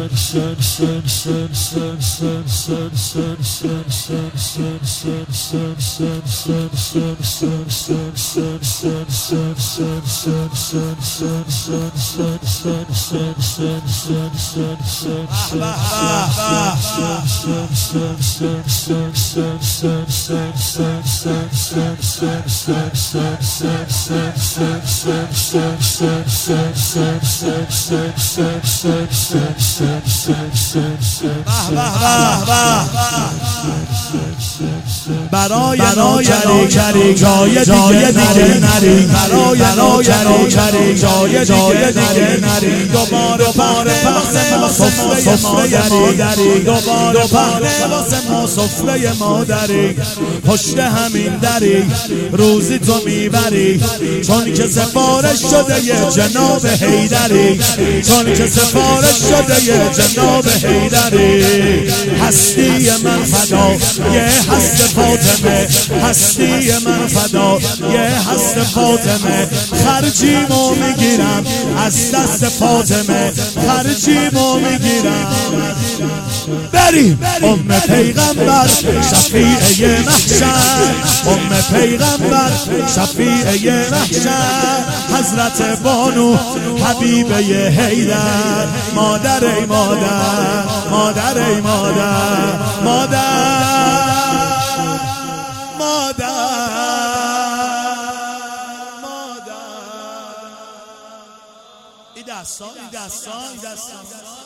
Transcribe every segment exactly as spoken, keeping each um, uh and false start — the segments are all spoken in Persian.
برای نوکری جای جای دیگه نری، برای نوکری جای جای دیگه نری. دوباره پاره واسه ما سفره مادری، دوباره پاره واسه ما سفره مادری. پشت همین دری روزی تو میبری، چون که سفارش شده یه جناب حیدری، چون که سفارش شده یه جناب حیدری. هستی من فدا یه هست فاطمه، هستی من فدا یه هست فاطمه. خرجیمو میگیرم از دست فاطمه، خرجیمو میگیرم. بریم ام پیغمبر شفیع محشر، ام پیغمبر شفیع محشر. حضرت بانو حبیبه حیدر، مادر ای مادر، مادر ای مادر، مادر مادر مادر. ای دستان ای دستان ای دستان.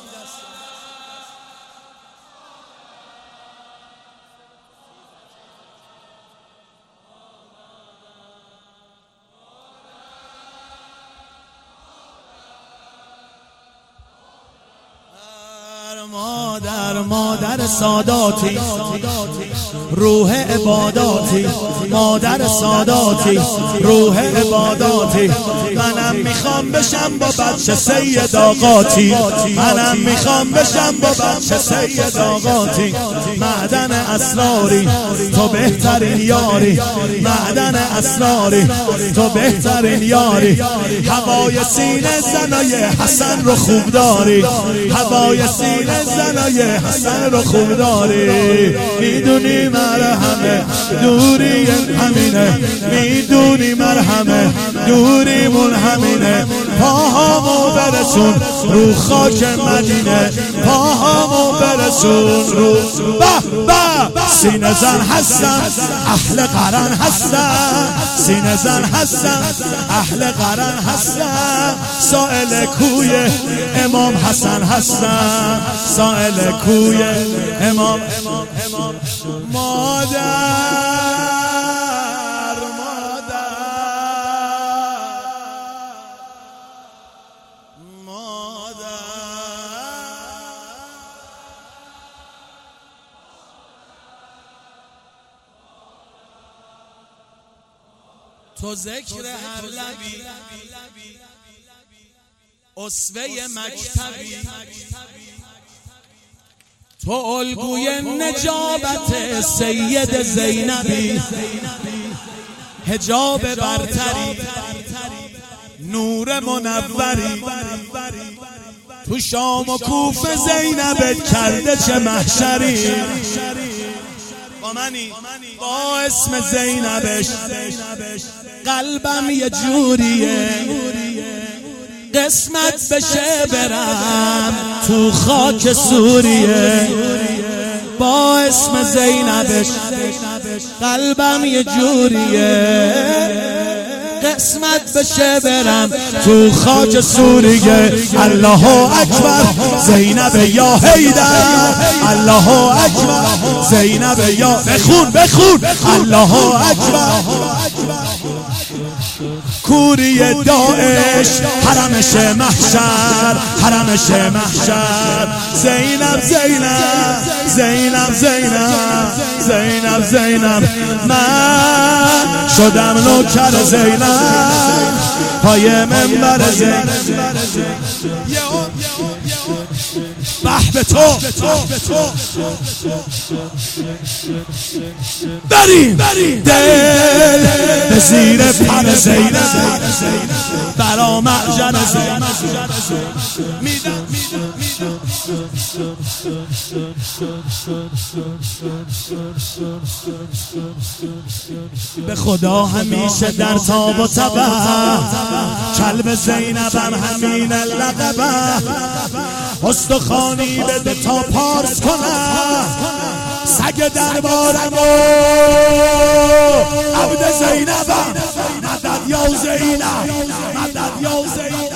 مادر مادر ساداتی، روح عباداتی، مادر ساداتی، روح عباداتی. منم میخوام بشم با بچه سید آقاتی، منم میخوام بشم با بچه سید آقاتی. معدن اسراری تو بهترین یاری، معدن اسراری تو بهترین یاری. هوای سینه زنای حسن رو خوب داری، هوای سینه زنای حسن رو خوب داری. میدونی مرهمه دوری همینه، میدونی مرهمه دوریمون همینه. پاهامو برسون رو خاک مدینه، پاهامو برسون رو به به. سینه زن هستم اهل قرن هستم، سینه زن هستم اهل قرن هستم. سائل کوی امام حسن هستم، سائل کوی امام. مادر مادر مادر. تو ذکر هر لبی اسوه مکتبی، تو الگوی نجابت سید زینبی. حجاب برتری نور منوری، تو شام و کوفه زینبت کرده چه محشری. با منی با اسم زینبش قلبم یه جوریه، قسمت بشه برم تو خاک سوریه. با اسم زینبش قلبم یه جوریه، قسمت بشه برم تو خاک سوریه. الله اکبر زینب یا حیدر، الله اکبر زینب یا. بخون بخون الله اکبر. کوری داعش حرمش محشر، حرمش محشر. زینب زینب زینب زینب زینب زینب. من شدم نوکر زینب پای منبر زینب. به تو بریم دل به زیر پر زینب برا معجن زینب میدم به خدا همیشه در تاب و تبه کلب زینبم همین لقبه استخوانی بده تا پارس کنه سگ دربارم و عبد زینبم مدد یا زینب مدد یا زینب